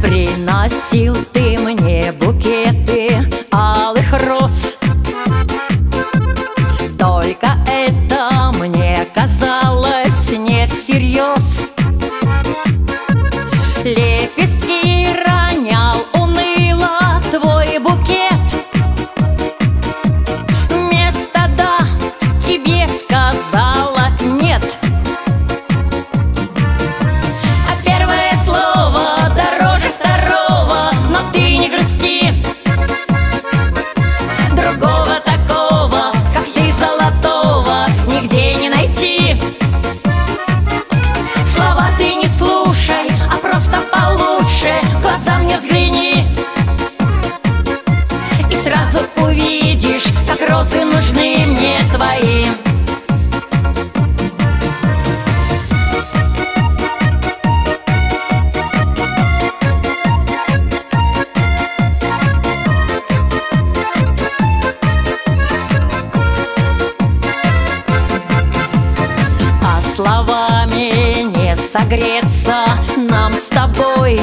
Приносил ты мне букеты алых роз, только это мне казалось не всерьез. Лепестки ронял уныло твой букет, вместо «да» тебе сказала «нет». А первое слово дороже второго, но ты не грусти. Другого такого, как ты, золотого, нигде не найти. Слова ты не слушай, а просто получше в глаза мне взгляни, и сразу увидишь, как розы нужны мне твои. А словами не согреться нам с тобой,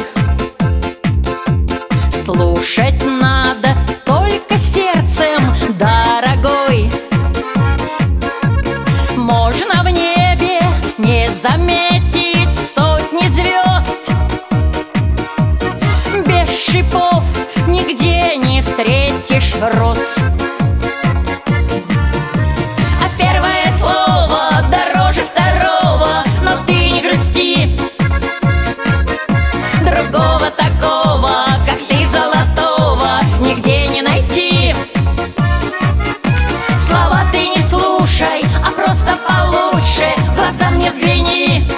слушать надо только сердцем, дорогой. Можно в небе не заметить сотни звезд, без шипов нигде не встретишь роз. А первое слово дороже второго, но ты не грусти. Другого такого, как ты, золотого, нигде не найти. Слова ты не слушай, а просто получше в глаза мне взгляни,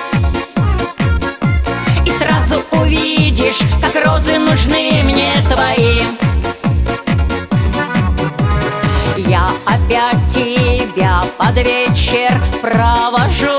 и сразу увидишь, как розы нужны мне твои. Я опять тебя под вечер провожу,